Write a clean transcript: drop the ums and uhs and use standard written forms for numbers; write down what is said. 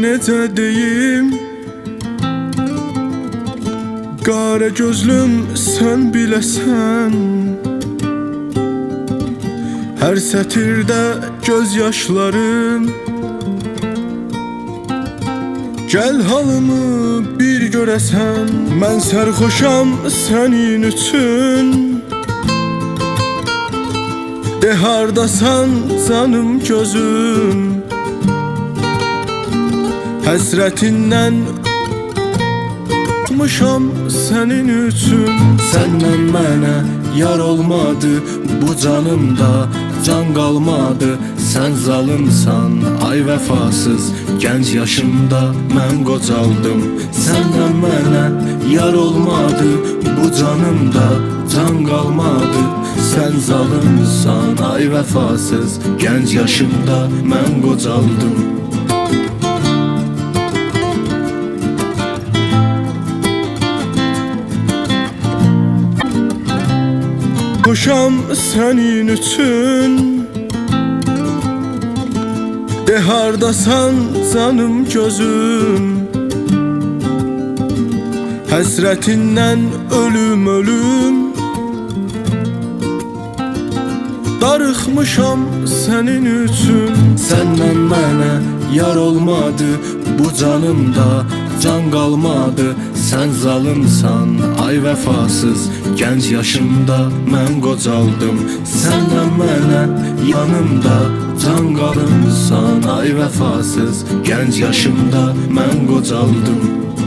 necə deyim, qara gözlüm sən biləsən, hər sətirdə göz yaşlarım. Gəl halımı bir görəsən, mən sərxoşam sənin üçün. De hardasan canım gözüm, həsrətindən mışam sənin üçün. Səndən mənə yar olmadı, bu canımda can qalmadı. Sən zalımsan, ay vəfasız, gənc yaşımda mən qocaldım. Səndən mənə yar olmadı, bu canımda can qalmadı. Sən zalımsan, ay vəfasız, gənc yaşımda mən qocaldım. Koşam sənin üçün, de hardasan canım gözüm, həsrətindən ölüm ölüm. Darıxmışam sənin üçün. Səndən mənə yar olmadı, bu canımda can qalmadı. Sən zalımsan, ay vəfasız, gənc yaşımda mən qocaldım. Səndən mənə yanımda can qalımsan, ay vəfasız, gənc yaşımda mən qocaldım.